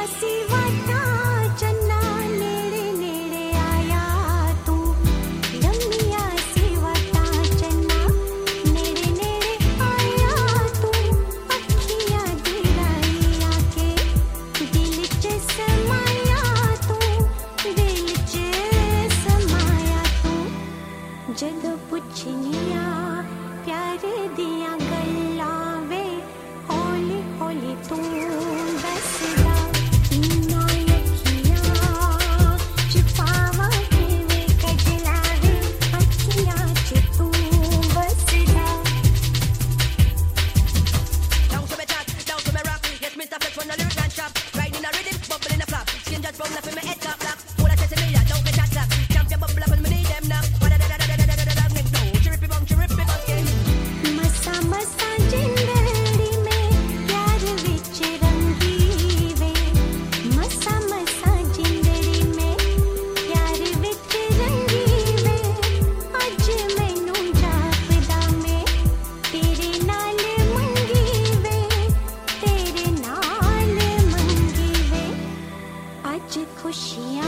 ਜਦੋਂ ਪੁੱਛਨੀਆਂ ਪਿਆਰ ਦੀਆਂ ਗੱਲਾਂ ਵੇ ਹੌਲੀ ਹੌਲੀ ਤੂੰ ਦੱਸਦਾ ਨਾ ਅੱਖੀਆਂ ਛੁਪਾਵਾ ਕਿਵੇਂ ਕਜਲਾਵੇ ਅੱਖੀਆਂ ਚ ਤੂੰ ਵਸਦਾ Down to me chat, down to me rock. Yes, Mr. Flex when the lyric and chop. Riding a rhythm, bubble in a flap. Skin just bubble up in my head top lock. All I say to me, I don't get chat clap. Champion bubble up when me need them knock. खुशियाँ